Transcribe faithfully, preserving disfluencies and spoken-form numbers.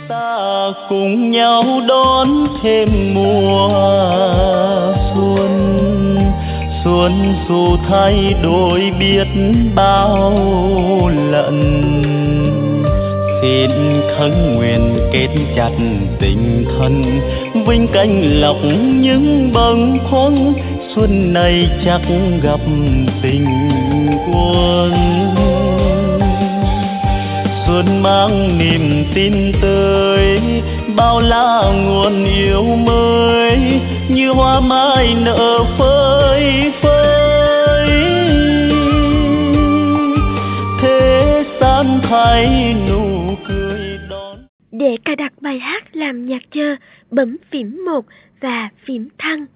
Ta cùng nhau đón thêm mùa xuân, xuân dù thay đổi biết bao lần. Xin khấn nguyện kết chặt tình thân, vinh canh lọc những bâng khuâng. Xuân này chắc gặp tình quân, xuân mang niềm tin tới bao la nguồn yêu mới, như hoa mai nở phơi phới. Thế gian thay nụ cười đón. Để cài đặt bài hát làm nhạc chờ, bấm phím một và phím thăng.